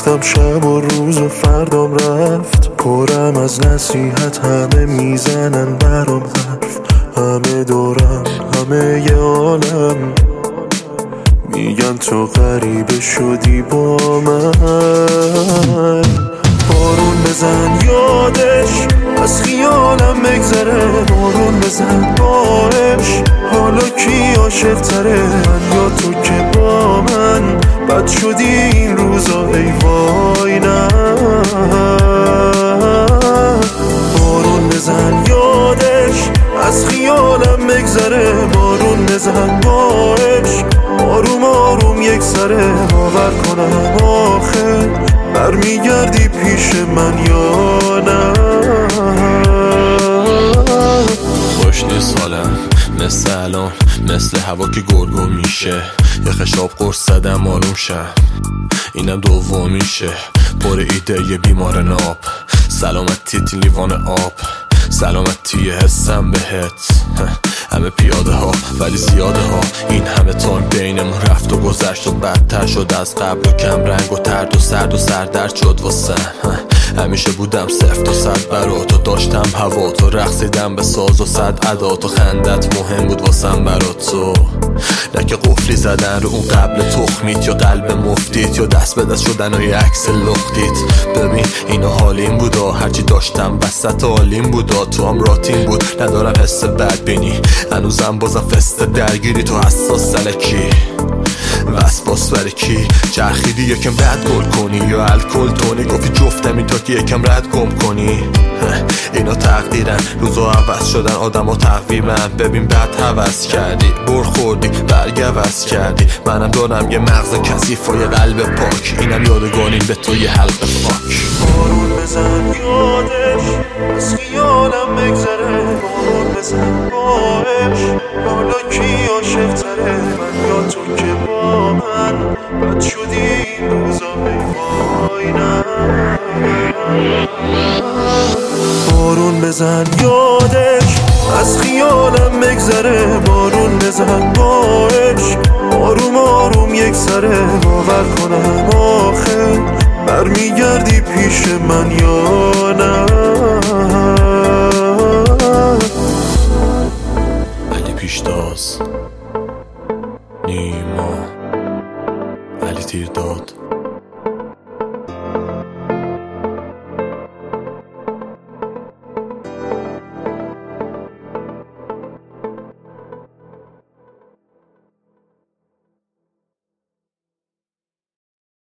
وقتم شب و روز و فردام رفت، پرم از نصیحت، همه میزنن برام حرف، همه دورم، همه ی عالم میگن تو غریبه شدی با من. بارون بزن یادش از خیالم بگذره، بارون بزن باش حالا کی عاشق تره، من یا تو که با من بد شدی این روزا ای وای نه. بارون بزن یادش از خیالم بگذره، بارون بزن باش آروم آروم یک سره، باور کنم آخه برمیگردی پیش من یا نه. خوش نیست حالم مثل الان، مثل هوا که گرگو میشه، یه خشاب قرص زدم آروم شم، اینم دومیشه. پر ایده یه بیمار ناب، سلامتی لیوان آب، سلامتی حسم بهت. همه پیاده ها ولی زیاده ها، این همه تایم بینمون رفت و گذشت و بدتر شد از قبل و کم رنگ و ترد و سرد و سردرد شد واسم. همیشه بودم 0 تا 100 برات و داشتم هوا تو، رقصیدم به ساز و صد عدات و خندت مهم بود واسم برات تو. نه که قفلی زدن رو اون قبل تخمیت یا قلب مفتیت یا دست به دست شدن و یه عکس لختیت. ببین اینو حالیم بودا، هرچی داشتم وسط حالیم بودا، تو هم راتین بود ندارم حس بد بینی، هنوزم بازم فست درگیری تو حساس سلکی وسواس برای کی چرخیدی یکم رد گل کنی یا الکل تونی، گفتی جفتم این تا که یکم رد گم کنی. اینا تقدیرن روزا عوض شدن آدم ها تقویمن، ببین بد حوض کردی برخوردی برگ عوض کردی، منم دارم یه مغز کثیف و یه قلب پاک، اینم یادگانیم به تو یه حلق فاک. بارون بزن یادش از خیالم بگذره، بارون بزن باش حالا کی عاشق تره، من یا تو که با من بد شدی این روزا ای وای نه. بارون بزن یادش از خیالم بگذره، بارون بزن باش آروم آروم یک سره، باور کنم آخه برمیگردی پیش من یا نه. علی پیشتاز، نیما، علی تیرداد.